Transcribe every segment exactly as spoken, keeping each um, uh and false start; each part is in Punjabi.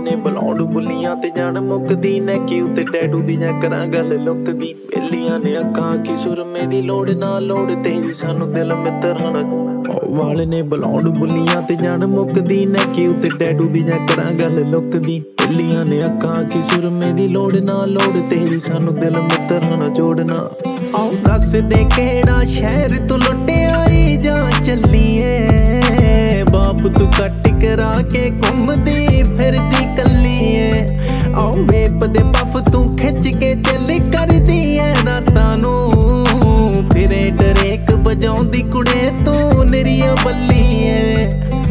ਨੇ ਬਲੌਂਡ ਬੁੱਲੀਆਂ ਤੇ ਜਾਣ ਮੁੱਕਦੀ ਨੈਕੀ ਉੱਤੇ ਟੈਟੂ ਦੀ ਜਾਂ ਕਰਾਂ ਗੱਲ ਲੁੱਕਦੀ। ਬੇਲੀਆਂ ਨੇ ਅੱਖਾਂ ਕੀ ਸੁਰਮੇ ਦੀ ਲੋੜ ਨਾ ਲੋੜ ਤੇਰੀ ਸਾਨੂੰ ਦਿਲ ਮਿੱਤਰਾਂ ਨਾ। ਵਾਲ ਨੇ ਬਲੌਂਡ ਬੁੱਲੀਆਂ ਤੇ ਜਾਣ ਮੁੱਕਦੀ ਨੈਕੀ ਉੱਤੇ ਟੈਟੂ ਦੀ ਜਾਂ ਕਰਾਂ ਗੱਲ ਲੁੱਕਦੀ। ਬੇਲੀਆਂ ਨੇ ਅੱਖਾਂ ਕੀ ਸੁਰਮੇ ਦੀ ਲੋੜ ਨਾ ਲੋੜ ਤੇਰੀ ਸਾਨੂੰ ਦਿਲ ਮਿੱਤਰਾਂ ਨਾ ਜੋੜਨਾ। ਆਓ ਦੱਸ ਦੇ ਕਿਹੜਾ ਸ਼ਹਿਰ ਤੂੰ ਲੁੱਟਿਆ ਈ ਜਾਂ ਚੱਲੀਏ। ਬਾਪ ਤੂੰ ਕੱਟ ਕਰਾ ਕੇ ਘੁੰਮਦੀ ਫਿਰਦੀ ਕੱਲੀ ਏ। ਆਓ ਵੇਪ ਦੇ ਪੱਫ ਤੂੰ ਖਿੱਚ ਕੇ ਚੱਲ ਕਰਦੀ ਐ ਰਾਤਾਂ ਨੂੰ। ਫਿਰੇ ਡਰੇਕ ਵਜਾਉਂਦੀ ਕੁੜੇ ਤੂੰ ਨਿਰੀਆ ਬੱਲੀ ਏ।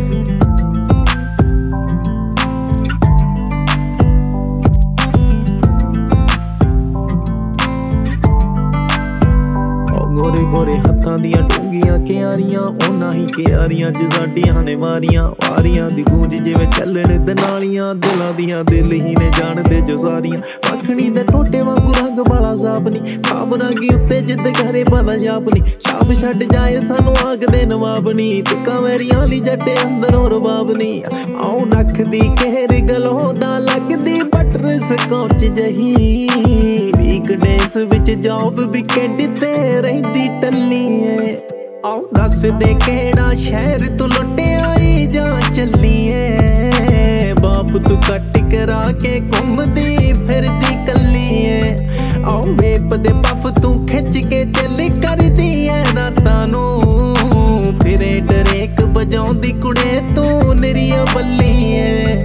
ਗੋਰੇ ਗੋਰੇ ਹੱਥਾਂ ਦੀਆਂ ਡੂੰਘੀਆਂ ਕਿਆਰੀਆਂ ਉਹਨਾਂ ਹੀ ਕਿਆਰੀਆਂ ਚ ਸਾਡੀਆਂ ਨੇ ਵਾਰੀਆਂ। ਵਾਰੀਆਂ ਦੀ ਗੂੰਜ ਜਿਵੇਂ ਚੱਲਣ ਦਨਾਲੀਆਂ ਦਿਲਾਂ ਦੀਆਂ ਦਿਲ ਹੀ ਨੇ ਜਾਣਦੇ ਜੋ ਸਾਰੀਆਂ। ਮੱਖਣੀ ਦੇ ਟੋਟੇ ਵਾਂਗੂ ਰੰਗ ਵਾਲਾ ਸਾਪ ਨੀ ਸਾਬ ਰੰਗੀ ਉੱਤੇ ਜਿੱਦ ਘਰੇ ਪਤਾ ਛਾਪ ਨੀ। ਛਾਪ ਛੱਡ ਜਾਏ ਸਾਨੂੰ ਆਖਦੇ ਨਵਾਬ ਨੀ ਟਿੱਕਾ ਮੇਰੀਆਂ ਲਈ ਜੱਟੇ ਅੰਦਰੋਂ ਰਬਾਬ ਨੀ। ਆਉ ਨੱਖਦੀ ਕਹਿਰ ਗਲੋਂ ਦਾ ਲੱਗਦੀ ਬਟਰ ਸਕੌਚ ਜਹੀ। ਵੀਕਡੇਸ ਵਿੱਚ ਜੌਬ ਵੀਕੈਂਡ ਤੇ ਰਹਿੰਦੀ ਟੱਲੀ ਏ। ਆਓ ਦੱਸ ਦੇ ਕਿਹੜਾ ਸ਼ਹਿਰ ਤੂੰ ਲੁੱਟਿਆ ਈ ਜਾਂ ਚੱਲੀਏ। ਬਾਪ ਤੂੰ ਕੱਟ ਕਰਾ ਕੇ ਘੁੰਮਦੀ ਫਿਰਦੀ ਕੱਲੀ ਏ। ਆਓ ਵੇਪ ਦੇ ਪੱਫ ਤੂੰ ਖਿੱਚ ਕੇ ਚੱਲ ਕਰਦੀ ਐ ਰਾਤਾਂ ਨੂੰ। ਫਿਰੇ ਡਰੇਕ ਵਜਾਉਂਦੀ ਕੁੜੇ ਤੂੰ ਨਿਰੀਆ ਬੱਲੀ ਏ।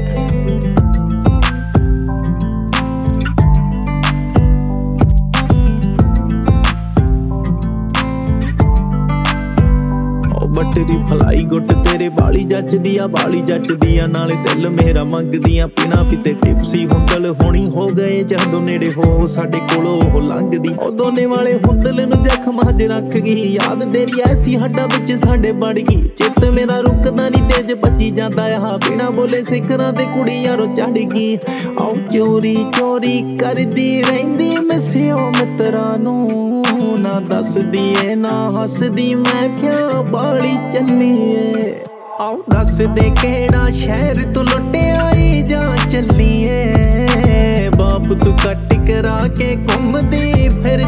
ਬੱਟਰੀ ਫਲਾਈ ਗੁੱਟ ਤੇਰੇ ਬਾਲੀ ਜੱਚਦੀ ਆ ਬਾਲੀ ਜੱਚਦੀ ਆ ਨਾਲੇ ਦਿਲ ਮੇਰਾ ਮੰਗਦੀਆਂ ਪੀਣਾ ਪੀਤੇ ਟਿਪਸੀ ਹੁੰਦਲ ਹੋਣੀ ਹੋ ਗਏ ਜਦੋਂ ਨੇੜੇ ਹੋ ਸਾਡੇ ਕੋਲੋਂ ਉਹ ਲੰਘਦੀ। ਉਹ ਦੋਨੇ ਵਾਲੇ ਹੁੰਦਲ ਨੂੰ ਜ਼ਖਮਾਂ 'ਚ ਰੱਖ ਗਈ ਯਾਦ ਤੇਰੀ ਐਸੀ ਹੱਡਾਂ ਵਿੱਚ ਸਾਡੇ ਵੜ ਗਈ। ਚਿੱਤ ਮੇਰਾ ਰੁਕਦਾ ਨਹੀਂ ਤੇਜ ਭੱਜੀ ਜਾਂਦਾ ਆ ਬਿਨਾਂ ਬੋਲੇ ਸਿਖਰਾਂ ਤੇ ਕੁੜੀ ਯਾਰੋ ਚੜ ਗਈ। ਆਓ ਚੋਰੀ ਚੋਰੀ ਕਰਦੀ ਰਹਿੰਦੀ ਮਿਸਿਓ ਮਿੱਤਰਾਂ ਨੂੰ। ਨਾ ਦੱਸਦੀ ਏ ਨਾ ਹੱਸਦੀ ਮੈਂ ਕਿਆ ਬਾਲੀ ਚੱਲੀਏ। ਆਓ ਦੱਸ ਦੇ ਕਿਹੜਾ ਸ਼ਹਿਰ ਤੂੰ ਲੁੱਟਿਆ ਈ ਜਾਂ ਚੱਲੀਏ। ਬਾਪ ਤੂੰ ਕੱਟ ਕਰਾ ਕੇ ਘੁੰਮਦੀ ਫਿਰ